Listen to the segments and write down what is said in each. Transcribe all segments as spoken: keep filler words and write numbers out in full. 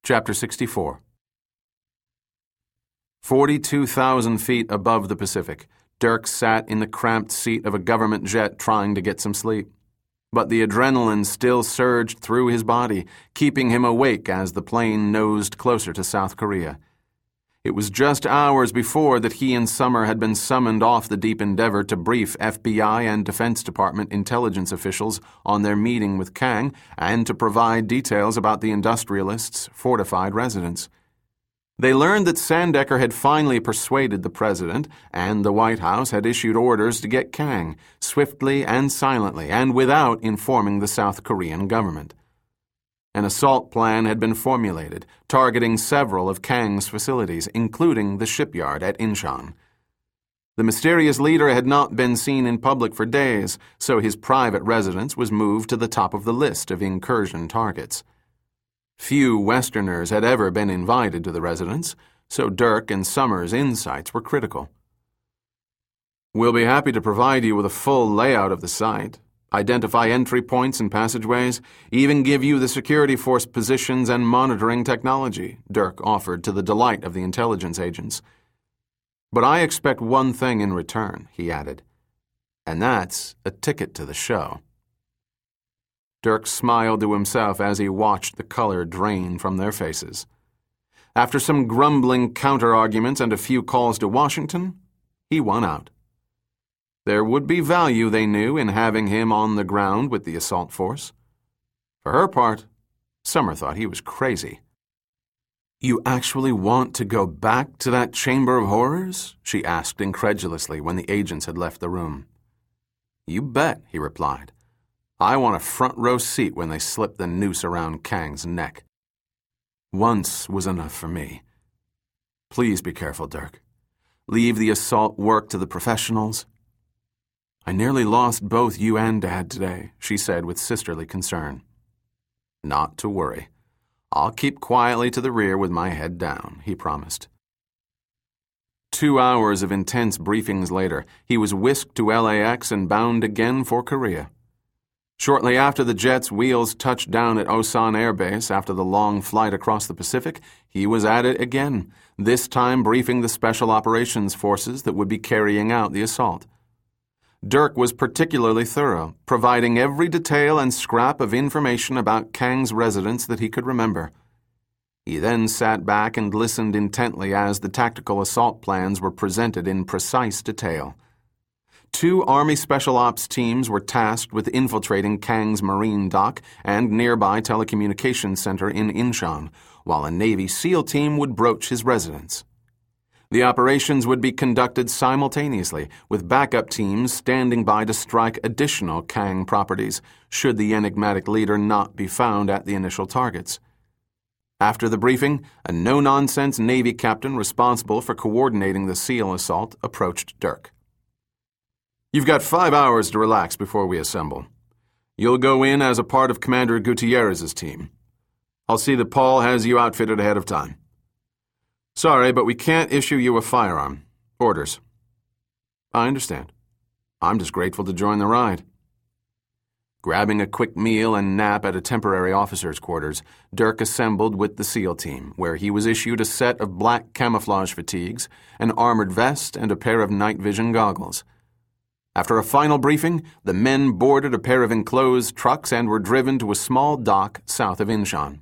Chapter sixty-four. Forty-two thousand feet above the Pacific, Dirk sat in the cramped seat of a government jet trying to get some sleep. But the adrenaline still surged through his body, keeping him awake as the plane nosed closer to South Korea. It was just hours before that he and Summer had been summoned off the Deep Endeavor to brief F B I and Defense Department intelligence officials on their meeting with Kang and to provide details about the industrialists' fortified residence. They learned that Sandecker had finally persuaded the president, and the White House had issued orders to get Kang, swiftly and silently, and without informing the South Korean government. An assault plan had been formulated, targeting several of Kang's facilities, including the shipyard at Incheon. The mysterious leader had not been seen in public for days, so his private residence was moved to the top of the list of incursion targets. Few Westerners had ever been invited to the residence, so Dirk and Summers' insights were critical. "We'll be happy to provide you with a full layout of the site, identify entry points and passageways, even give you the security force positions and monitoring technology," Dirk offered to the delight of the intelligence agents. "But I expect one thing in return," he added, "and that's a ticket to the show." Dirk smiled to himself as he watched the color drain from their faces. After some grumbling counter-arguments and a few calls to Washington, he won out. There would be value, they knew, in having him on the ground with the assault force. For her part, Summer thought he was crazy. "You actually want to go back to that chamber of horrors?" she asked incredulously when the agents had left the room. "You bet," he replied. "I want a front-row seat when they slip the noose around Kang's neck. Once was enough for me. Please be careful, Dirk. Leave the assault work to the professionals." "I nearly lost both you and Dad today," she said with sisterly concern. "Not to worry. I'll keep quietly to the rear with my head down," he promised. Two hours of intense briefings later, he was whisked to L A X and bound again for Korea. Shortly after the jet's wheels touched down at Osan Air Base after the long flight across the Pacific, he was at it again, this time briefing the Special Operations Forces that would be carrying out the assault. Dirk was particularly thorough, providing every detail and scrap of information about Kang's residence that he could remember. He then sat back and listened intently as the tactical assault plans were presented in precise detail. Two Army Special Ops teams were tasked with infiltrating Kang's Marine dock and nearby telecommunications center in Incheon, while a Navy SEAL team would broach his residence. The operations would be conducted simultaneously, with backup teams standing by to strike additional Kang properties, should the enigmatic leader not be found at the initial targets. After the briefing, a no-nonsense Navy captain responsible for coordinating the SEAL assault approached Dirk. "You've got five hours to relax before we assemble. You'll go in as a part of Commander Gutierrez's team. I'll see that Paul has you outfitted ahead of time. Sorry, but we can't issue you a firearm. Orders." "I understand. I'm just grateful to join the ride." Grabbing a quick meal and nap at a temporary officer's quarters, Dirk assembled with the SEAL team, where he was issued a set of black camouflage fatigues, an armored vest, and a pair of night vision goggles. After a final briefing, the men boarded a pair of enclosed trucks and were driven to a small dock south of Incheon.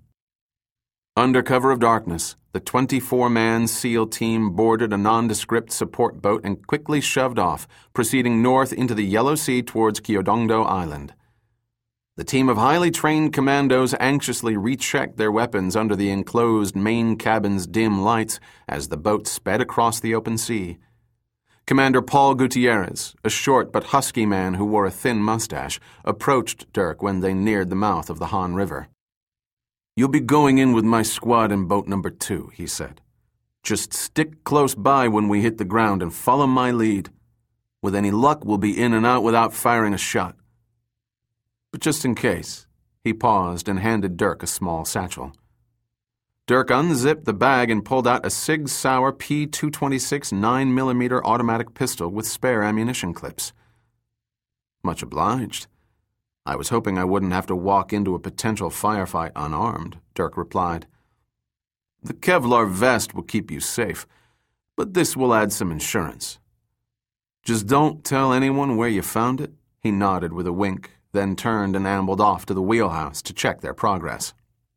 Under cover of darkness, the twenty-four man SEAL team boarded a nondescript support boat and quickly shoved off, proceeding north into the Yellow Sea towards Kyodongdo Island. The team of highly trained commandos anxiously rechecked their weapons under the enclosed main cabin's dim lights as the boat sped across the open sea. Commander Paul Gutierrez, a short but husky man who wore a thin mustache, approached Dirk when they neared the mouth of the Han River. "You'll be going in with my squad in boat number two," he said. "Just stick close by when we hit the ground and follow my lead. With any luck, we'll be in and out without firing a shot. But just in case," he paused and handed Dirk a small satchel. Dirk unzipped the bag and pulled out a Sig Sauer P two twenty-six nine millimeter automatic pistol with spare ammunition clips. "Much obliged. I was hoping I wouldn't have to walk into a potential firefight unarmed," Dirk replied. The Kevlar vest will keep you safe, but this will add some insurance. Just don't tell anyone where you found it." He nodded with a wink, then turned and ambled off to the wheelhouse to check their progress.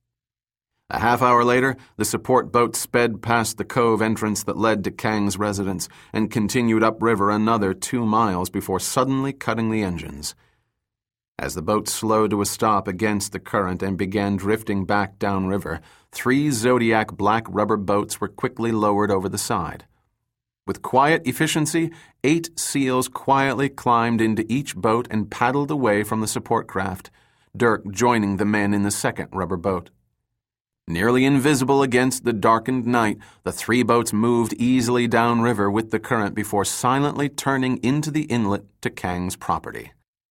A half hour later, the support boat sped past the cove entrance that led to Kang's residence and continued upriver another two miles before suddenly cutting the engines. As the boat slowed to a stop against the current and began drifting back downriver, three Zodiac black rubber boats were quickly lowered over the side. With quiet efficiency, eight SEALs quietly climbed into each boat and paddled away from the support craft, Dirk joining the men in the second rubber boat. Nearly invisible against the darkened night, the three boats moved easily downriver with the current before silently turning into the inlet to Kang's property.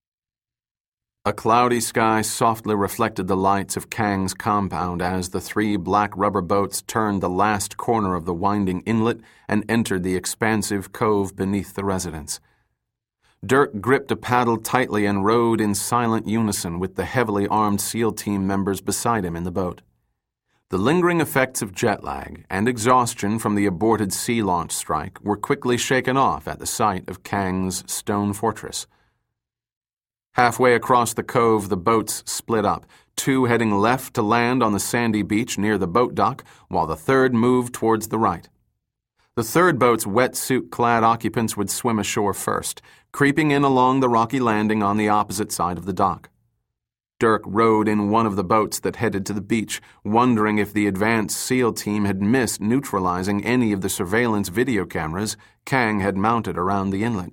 A cloudy sky softly reflected the lights of Kang's compound as the three black rubber boats turned the last corner of the winding inlet and entered the expansive cove beneath the residence. Dirk gripped a paddle tightly and rowed in silent unison with the heavily armed SEAL team members beside him in the boat. The lingering effects of jet lag and exhaustion from the aborted sea launch strike were quickly shaken off at the sight of Kang's stone fortress. Halfway across the cove, the boats split up, two heading left to land on the sandy beach near the boat dock, while the third moved towards the right. The third boat's wetsuit-clad occupants would swim ashore first, creeping in along the rocky landing on the opposite side of the dock. Dirk rowed in one of the boats that headed to the beach, wondering if the advanced SEAL team had missed neutralizing any of the surveillance video cameras Kang had mounted around the inlet.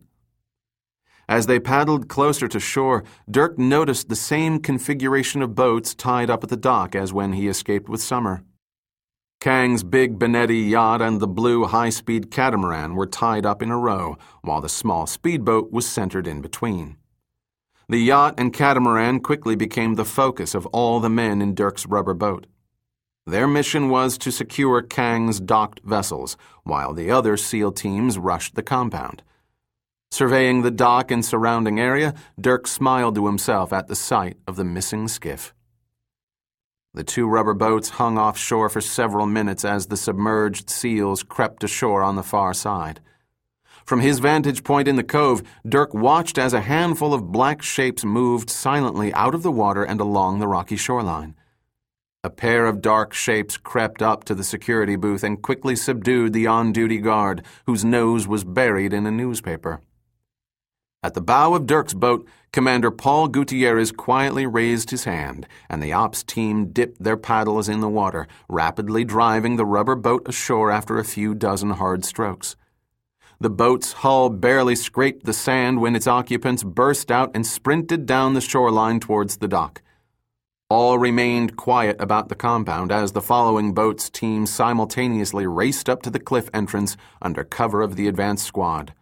As they paddled closer to shore, Dirk noticed the same configuration of boats tied up at the dock as when he escaped with Summer. Kang's big Benetti yacht and the blue high-speed catamaran were tied up in a row, while the small speedboat was centered in between. The yacht and catamaran quickly became the focus of all the men in Dirk's rubber boat. Their mission was to secure Kang's docked vessels, while the other SEAL teams rushed the compound. Surveying the dock and surrounding area, Dirk smiled to himself at the sight of the missing skiff. The two rubber boats hung offshore for several minutes as the submerged SEALs crept ashore on the far side. From his vantage point in the cove, Dirk watched as a handful of black shapes moved silently out of the water and along the rocky shoreline. A pair of dark shapes crept up to the security booth and quickly subdued the on-duty guard, whose nose was buried in a newspaper. At the bow of Dirk's boat, Commander Paul Gutierrez quietly raised his hand, and the ops team dipped their paddles in the water, rapidly driving the rubber boat ashore after a few dozen hard strokes. The boat's hull barely scraped the sand when its occupants burst out and sprinted down the shoreline towards the dock. All remained quiet about the compound as the following boat's team simultaneously raced up to the cliff entrance under cover of the advance squad.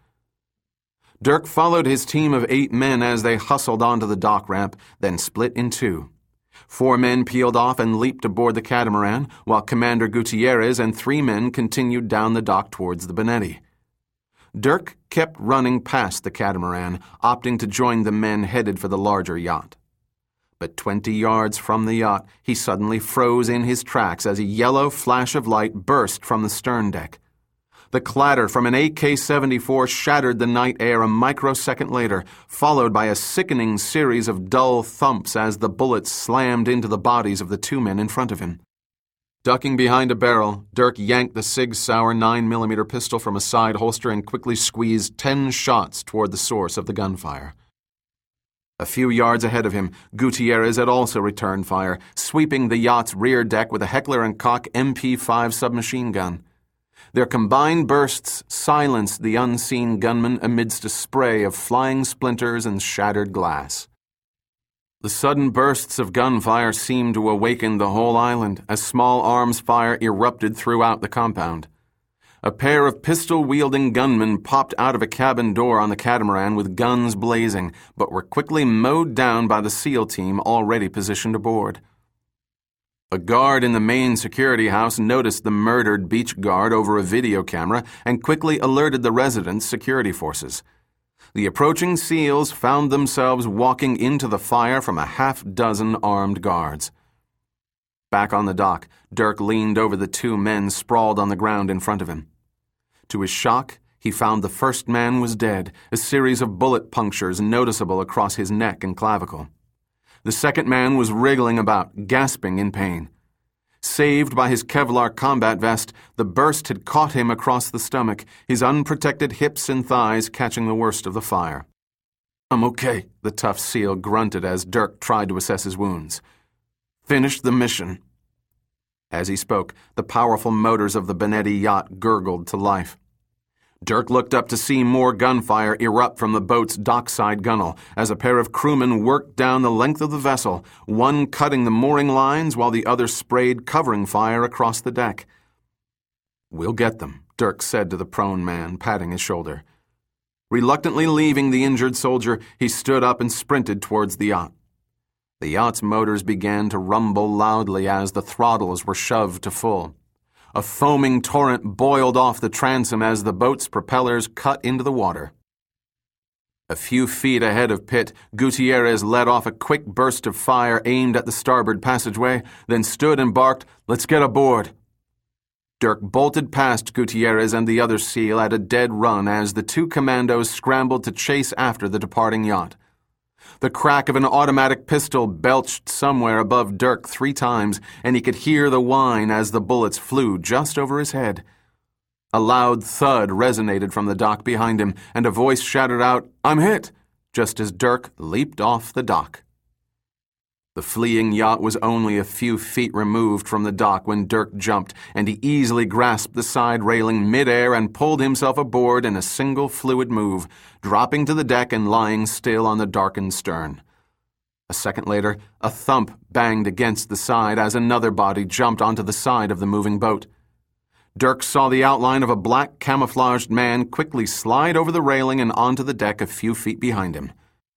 Dirk followed his team of eight men as they hustled onto the dock ramp, then split in two. Four men peeled off and leaped aboard the catamaran, while Commander Gutierrez and three men continued down the dock towards the Benetti. Dirk kept running past the catamaran, opting to join the men headed for the larger yacht. But twenty yards from the yacht, he suddenly froze in his tracks as a yellow flash of light burst from the stern deck. The clatter from an A K seventy-four shattered the night air a microsecond later, followed by a sickening series of dull thumps as the bullets slammed into the bodies of the two men in front of him. Ducking behind a barrel, Dirk yanked the Sig Sauer nine millimeter pistol from a side holster and quickly squeezed ten shots toward the source of the gunfire. A few yards ahead of him, Gutierrez had also returned fire, sweeping the yacht's rear deck with a Heckler and Koch M P five submachine gun. Their combined bursts silenced the unseen gunman amidst a spray of flying splinters and shattered glass. The sudden bursts of gunfire seemed to awaken the whole island as small arms fire erupted throughout the compound. A pair of pistol-wielding gunmen popped out of a cabin door on the catamaran with guns blazing, but were quickly mowed down by the SEAL team already positioned aboard. A guard in the main security house noticed the murdered beach guard over a video camera and quickly alerted the residents' security forces. The approaching SEALs found themselves walking into the fire from a half dozen armed guards. Back on the dock, Dirk leaned over the two men sprawled on the ground in front of him. To his shock, he found the first man was dead, a series of bullet punctures noticeable across his neck and clavicle. The second man was wriggling about, gasping in pain. Saved by his Kevlar combat vest, the burst had caught him across the stomach, his unprotected hips and thighs catching the worst of the fire. "I'm okay," the tough SEAL grunted as Dirk tried to assess his wounds. "Finish the mission." As he spoke, the powerful motors of the Benetti yacht gurgled to life. Dirk looked up to see more gunfire erupt from the boat's dockside gunwale as a pair of crewmen worked down the length of the vessel, one cutting the mooring lines while the other sprayed covering fire across the deck. "We'll get them," Dirk said to the prone man, patting his shoulder. Reluctantly leaving the injured soldier, he stood up and sprinted towards the yacht. The yacht's motors began to rumble loudly as the throttles were shoved to full. A foaming torrent boiled off the transom as the boat's propellers cut into the water. A few feet ahead of Pitt, Gutierrez let off a quick burst of fire aimed at the starboard passageway, then stood and barked, "Let's get aboard." Dirk bolted past Gutierrez and the other SEAL at a dead run as the two commandos scrambled to chase after the departing yacht. The crack of an automatic pistol belched somewhere above Dirk three times, and he could hear the whine as the bullets flew just over his head. A loud thud resonated from the dock behind him, and a voice shouted out, "I'm hit!" just as Dirk leaped off the dock. The fleeing yacht was only a few feet removed from the dock when Dirk jumped, and he easily grasped the side railing mid-air and pulled himself aboard in a single fluid move, dropping to the deck and lying still on the darkened stern. A second later, a thump banged against the side as another body jumped onto the side of the moving boat. Dirk saw the outline of a black camouflaged man quickly slide over the railing and onto the deck a few feet behind him.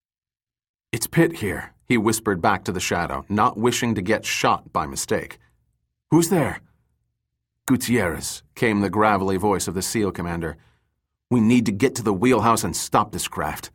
"It's Pitt here," he whispered back to the shadow, not wishing to get shot by mistake. "Who's there?" "Gutierrez," came the gravelly voice of the SEAL commander. "We need to get to the wheelhouse and stop this craft."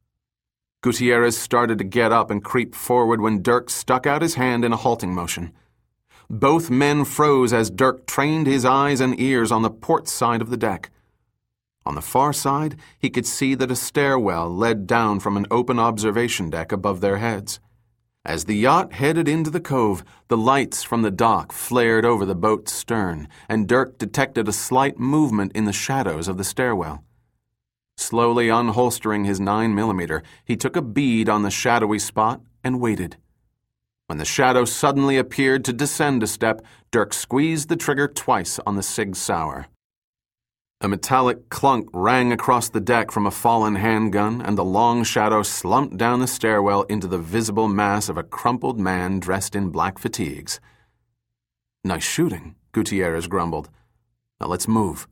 Gutierrez started to get up and creep forward when Dirk stuck out his hand in a halting motion. Both men froze as Dirk trained his eyes and ears on the port side of the deck. On the far side, he could see that a stairwell led down from an open observation deck above their heads. As the yacht headed into the cove, the lights from the dock flared over the boat's stern, and Dirk detected a slight movement in the shadows of the stairwell. Slowly unholstering his nine millimeter, he took a bead on the shadowy spot and waited. When the shadow suddenly appeared to descend a step, Dirk squeezed the trigger twice on the Sig Sauer. A metallic clunk rang across the deck from a fallen handgun, and the long shadow slumped down the stairwell into the visible mass of a crumpled man dressed in black fatigues. "Nice shooting," Gutierrez grumbled. "Now let's move."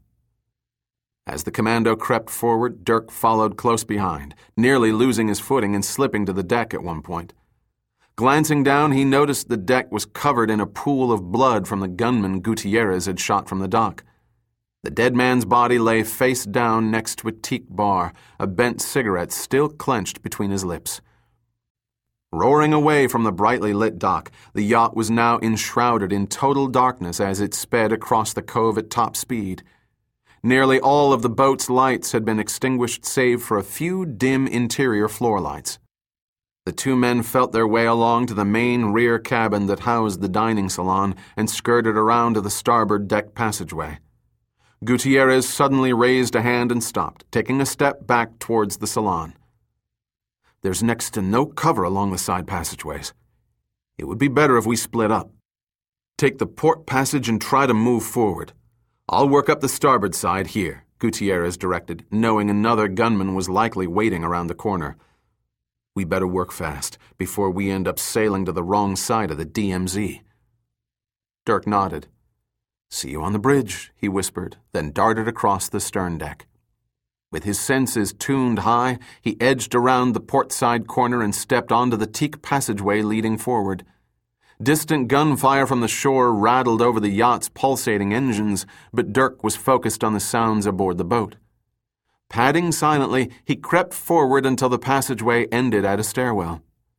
As the commando crept forward, Dirk followed close behind, nearly losing his footing and slipping to the deck at one point. Glancing down, he noticed the deck was covered in a pool of blood from the gunman Gutierrez had shot from the dock. The dead man's body lay face down next to a teak bar, a bent cigarette still clenched between his lips. Roaring away from the brightly lit dock, the yacht was now enshrouded in total darkness as it sped across the cove at top speed. Nearly all of the boat's lights had been extinguished save for a few dim interior floor lights. The two men felt their way along to the main rear cabin that housed the dining salon and skirted around to the starboard deck passageway. Gutierrez suddenly raised a hand and stopped, taking a step back towards the salon. "There's next to no cover along the side passageways. It would be better if we split up. Take the port passage and try to move forward. I'll work up the starboard side here," Gutierrez directed, knowing another gunman was likely waiting around the corner. "We better work fast, before we end up sailing to the wrong side of the D M Z." Dirk nodded. "See you on the bridge," he whispered, then darted across the stern deck. With his senses tuned high, he edged around the port side corner and stepped onto the teak passageway leading forward. Distant gunfire from the shore rattled over the yacht's pulsating engines, but Dirk was focused on the sounds aboard the boat. Padding silently, he crept forward until the passageway ended at a stairwell.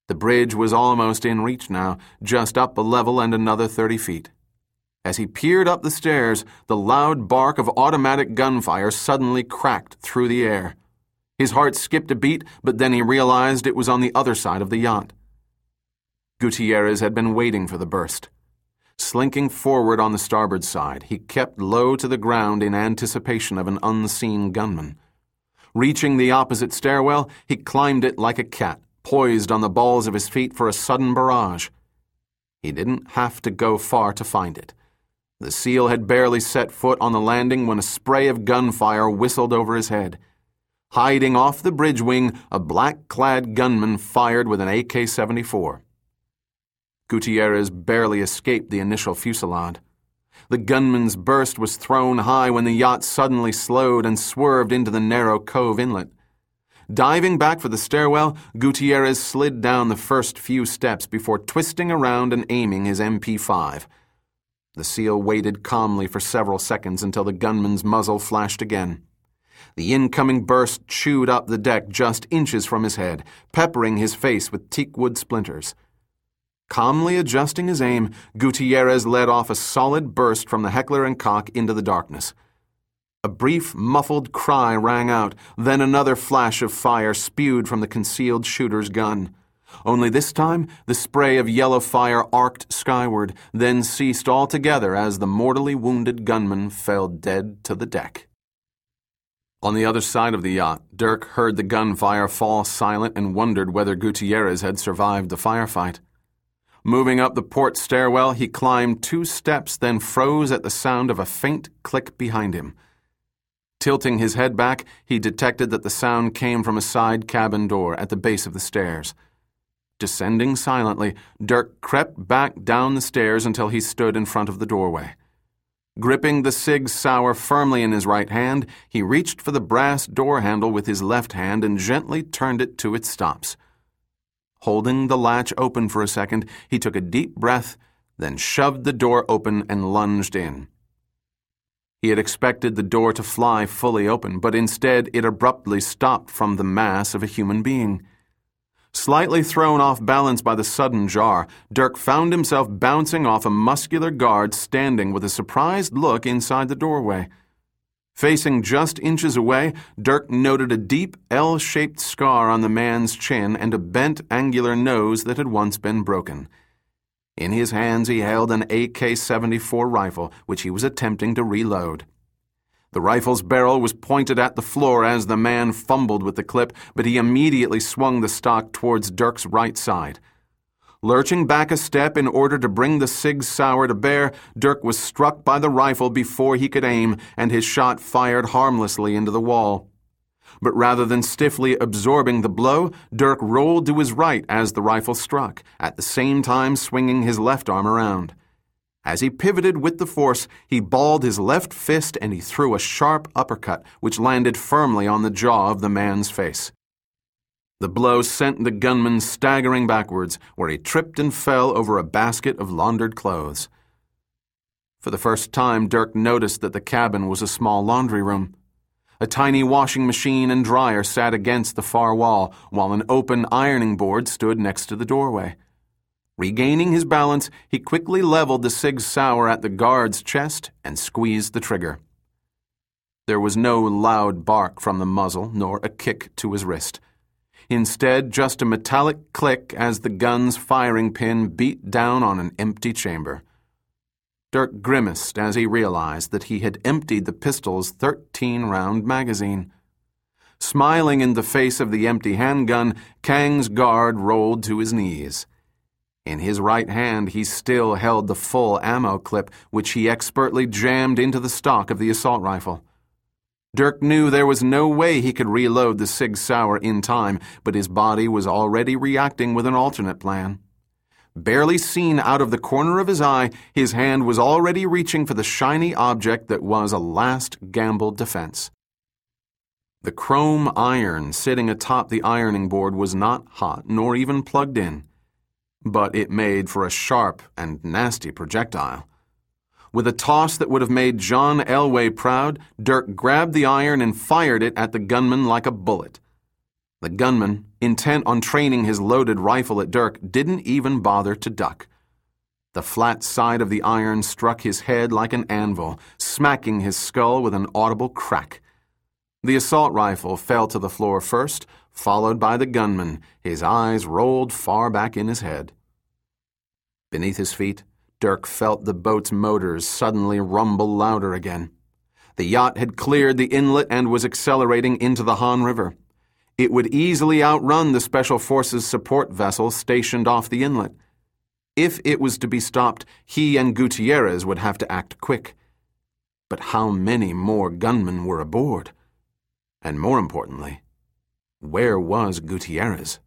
The bridge was almost in reach now, just up a level and another thirty feet. As he peered up the stairs, the loud bark of automatic gunfire suddenly cracked through the air. His heart skipped a beat, but then he realized it was on the other side of the yacht. Gutierrez had been waiting for the burst. Slinking forward on the starboard side, he kept low to the ground in anticipation of an unseen gunman. Reaching the opposite stairwell, he climbed it like a cat, poised on the balls of his feet for a sudden barrage. He didn't have to go far to find it. The SEAL had barely set foot on the landing when a spray of gunfire whistled over his head. Hiding off the bridge wing, a black-clad gunman fired with an A K seventy-four. Gutierrez barely escaped the initial fusillade. The gunman's burst was thrown high when the yacht suddenly slowed and swerved into the narrow cove inlet. Diving back for the stairwell, Gutierrez slid down the first few steps before twisting around and aiming his M P five. The SEAL waited calmly for several seconds until the gunman's muzzle flashed again. The incoming burst chewed up the deck just inches from his head, peppering his face with teakwood splinters. Calmly adjusting his aim, Gutierrez let off a solid burst from the Heckler and Koch into the darkness. A brief, muffled cry rang out, then another flash of fire spewed from the concealed shooter's gun. Only this time, the spray of yellow fire arced skyward, then ceased altogether as the mortally wounded gunman fell dead to the deck. On the other side of the yacht, Dirk heard the gunfire fall silent and wondered whether Gutierrez had survived the firefight. Moving up the port stairwell, he climbed two steps, then froze at the sound of a faint click behind him. Tilting his head back, he detected that the sound came from a side cabin door at the base of the stairs. Descending silently, Dirk crept back down the stairs until he stood in front of the doorway. Gripping the Sig Sauer firmly in his right hand, he reached for the brass door handle with his left hand and gently turned it to its stops. Holding the latch open for a second, he took a deep breath, then shoved the door open and lunged in. He had expected the door to fly fully open, but instead it abruptly stopped from the mass of a human being. Slightly thrown off balance by the sudden jar, Dirk found himself bouncing off a muscular guard standing with a surprised look inside the doorway. Facing just inches away, Dirk noted a deep L-shaped scar on the man's chin and a bent, angular nose that had once been broken. In his hands he held an A K seventy-four rifle, which he was attempting to reload. The rifle's barrel was pointed at the floor as the man fumbled with the clip, but he immediately swung the stock towards Dirk's right side. Lurching back a step in order to bring the Sig Sauer to bear, Dirk was struck by the rifle before he could aim, and his shot fired harmlessly into the wall. But rather than stiffly absorbing the blow, Dirk rolled to his right as the rifle struck, at the same time swinging his left arm around. As he pivoted with the force, he balled his left fist and he threw a sharp uppercut, which landed firmly on the jaw of the man's face. The blow sent the gunman staggering backwards, where he tripped and fell over a basket of laundered clothes. For the first time, Dirk noticed that the cabin was a small laundry room. A tiny washing machine and dryer sat against the far wall, while an open ironing board stood next to the doorway. Regaining his balance, he quickly leveled the Sig Sauer at the guard's chest and squeezed the trigger. There was no loud bark from the muzzle, nor a kick to his wrist. Instead, just a metallic click as the gun's firing pin beat down on an empty chamber. Dirk grimaced as he realized that he had emptied the pistol's thirteen-round magazine. Smiling in the face of the empty handgun, Kang's guard rolled to his knees. In his right hand, he still held the full ammo clip, which he expertly jammed into the stock of the assault rifle. Dirk knew there was no way he could reload the Sig Sauer in time, but his body was already reacting with an alternate plan. Barely seen out of the corner of his eye, his hand was already reaching for the shiny object that was a last gambled defense. The chrome iron sitting atop the ironing board was not hot nor even plugged in, but it made for a sharp and nasty projectile. With a toss that would have made John Elway proud, Dirk grabbed the iron and fired it at the gunman like a bullet. The gunman, intent on training his loaded rifle at Dirk, didn't even bother to duck. The flat side of the iron struck his head like an anvil, smacking his skull with an audible crack. The assault rifle fell to the floor first, followed by the gunman, his eyes rolled far back in his head. Beneath his feet, Dirk felt the boat's motors suddenly rumble louder again. The yacht had cleared the inlet and was accelerating into the Han River. It would easily outrun the Special Forces support vessel stationed off the inlet. If it was to be stopped, he and Gutierrez would have to act quick. But how many more gunmen were aboard? And more importantly, where was Gutierrez?